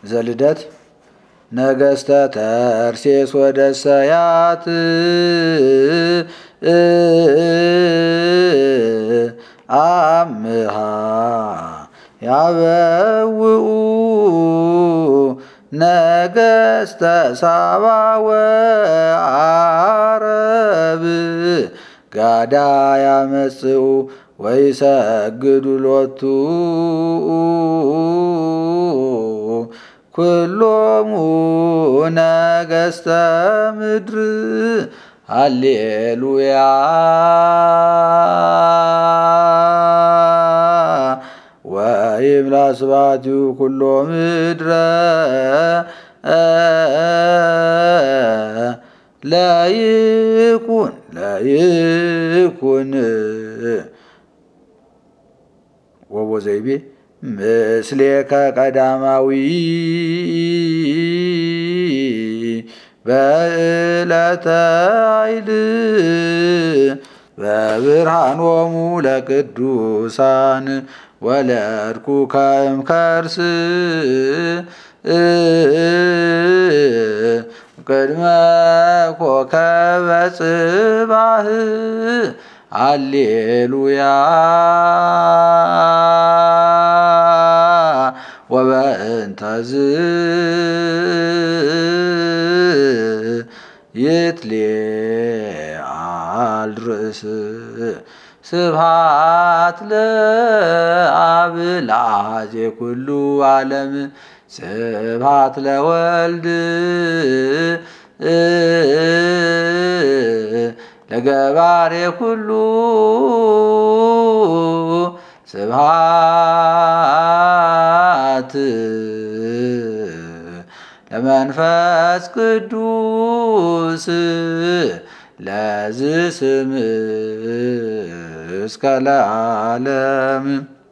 ዘልደት ነገስተ ተርሴስ ወደሰያት አምሃ ያበውኡ ነገስተ ሳባ ወአረብ ጋዳ ያመጽኡ ወይሰግዱ ሎቱ ኩሎሙ ነገስተ ምድር ሃሌሉያ ወይብላ ስብሐቲሁ ኩሎ ምድረ ለይኩን ወቦዘይቤ ምስሌከ ቀዳማዊ በዕለተ ኃይል በብርሃኖሙ ለቅዱሳን ወለድኩ ከእምከርስ ቅድመ ኮከበ ጽባህ ሃሌሉያ ወበእንተዝ ይትሌዓል ርእስ ስብሐት ለአብ ለአዜ ኩሉ ዓለም ስብሐት ለወልድ ለገባሬ ኩሉ ስብሐት ለመንፈስ ቅዱስ ለዝስም እስከ ለዓለም